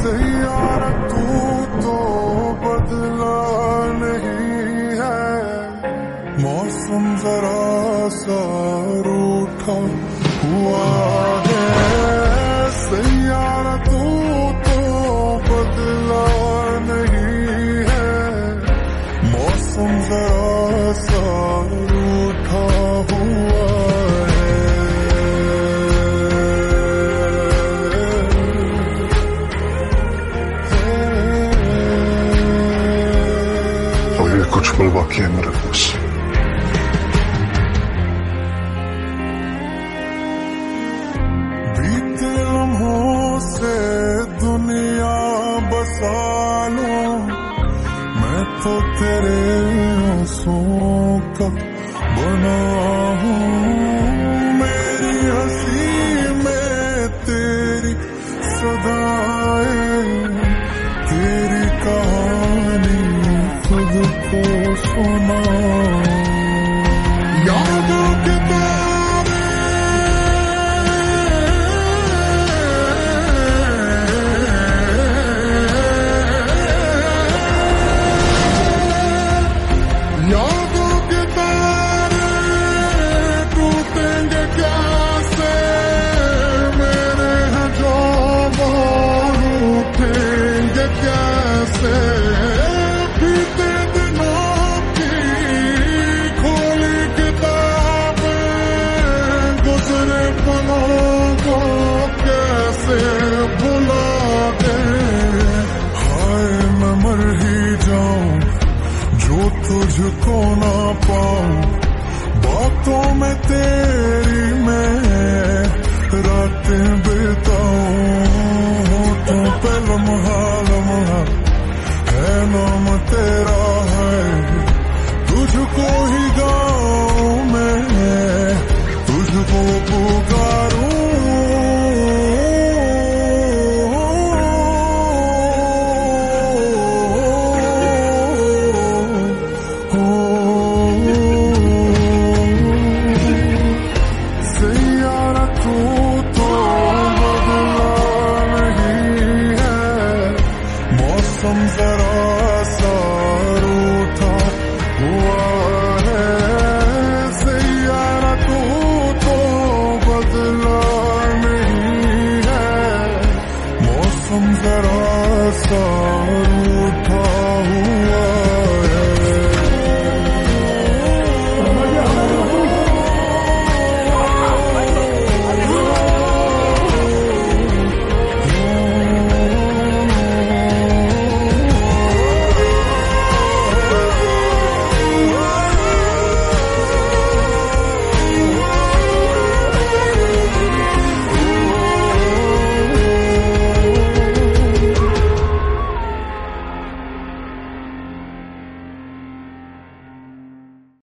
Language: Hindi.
सैयारा तू तो बदला नहीं है, मौसम जरा सा रूठा हुआ है। सैयारा तू तो बदला नहीं है, मौसम जरा सा रूठा हुआ है। अभी कुछ पल बाकी है मेरे पास। बीते लम्हों से दुनिया बसा लूं, मैं तो तेरे आंसुओं का बना हूँ। मेरी हंसी में तेरी सदाएं, तेरी कहानी खुद को सुना। यादों के यादों के तारे टूटेंगे कैसे, मेरे हैं जो रूठेंगे कैसे। बीते दिनों की खोली किताबें, गुजरे पलों को कैसे भुला दें। हाय मैं मर ही जाऊं जो तुझको ना पाऊं, बातों में तेरी मैं रातें बिताऊं। तू पे लम्हा लम्हा है नाम तेरा है, तुझको ही गाऊं मैं, तुझको पुकारूं। सैयारा तू तो बदला नहीं है, मौसम जरा सा रूठा हुआ है। सैयारा तू तो बदला नहीं है, मौसम जरा सा रूठा